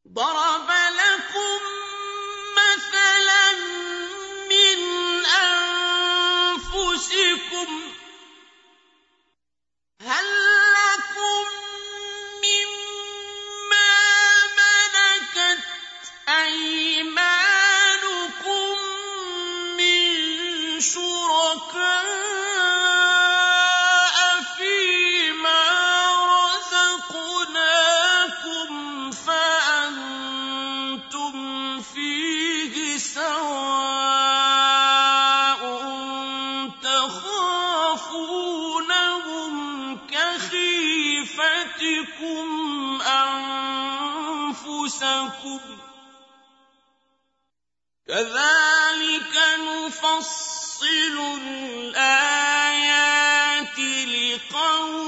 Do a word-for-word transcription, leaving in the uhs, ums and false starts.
ضرب لكم مثلا من أنفسكم هل لكم مما ملكت أيمانكم من شركاء فيما رزقناكم فأنتم فيه سواء تخافونهم كخيفتكم أنفسكم كذلك نفصل الآيات لقوم